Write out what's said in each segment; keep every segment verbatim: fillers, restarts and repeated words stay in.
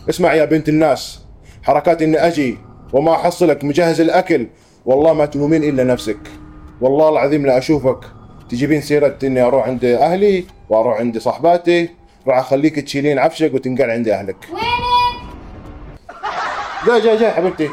اسمع يا بنت الناس، حركات اني اجي وما احصلك مجهز الاكل، والله ما تلومين الا نفسك. والله العظيم لا اشوفك تجيبين سيرة اني اروح عند اهلي واروح عند صحباتي، راح اخليك تشيلين عفشك وتنقل عند اهلك. وينك؟ جاي جاي جاي حبيبتي.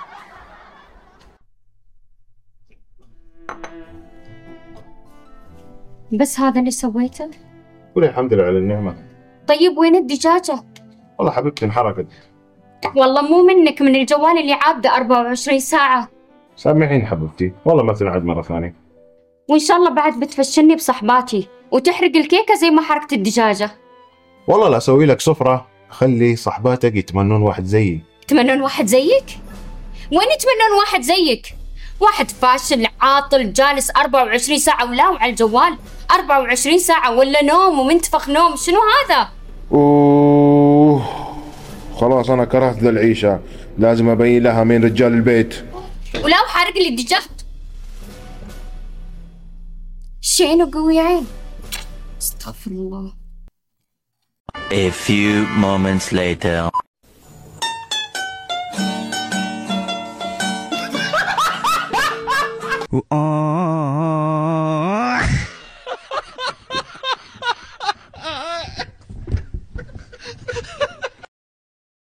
بس هذا اللي سويته؟ قولي الحمد لله على النعمة. طيب وين الدجاجة؟ والله حبيبتي انحرقت. والله مو منك، من الجوال اللي عابده أربعة وعشرين ساعة. سامحيني حبيبتي، والله ما تنعاد مرة ثانية. وإن شاء الله بعد بتفشلني بصحباتي وتحرق الكيكة زي ما حرقت الدجاجة. والله لا اسوي لك سفرة خلي صحباتك يتمنون واحد زيي. يتمنون واحد زيك؟ وين يتمنون واحد زيك؟ واحد فاشل عاطل جالس أربعة وعشرين ساعة ولا على الجوال أربعة وعشرين ساعة، ولا نوم ومنتفخ نوم. شنو هذا؟ اوه خلاص انا كرهت ذا العيشة، لازم ابين لها مين رجال البيت. ولا حارق لي الدجاج. شينو قوي عين. استغفر الله. A few moments later. Who are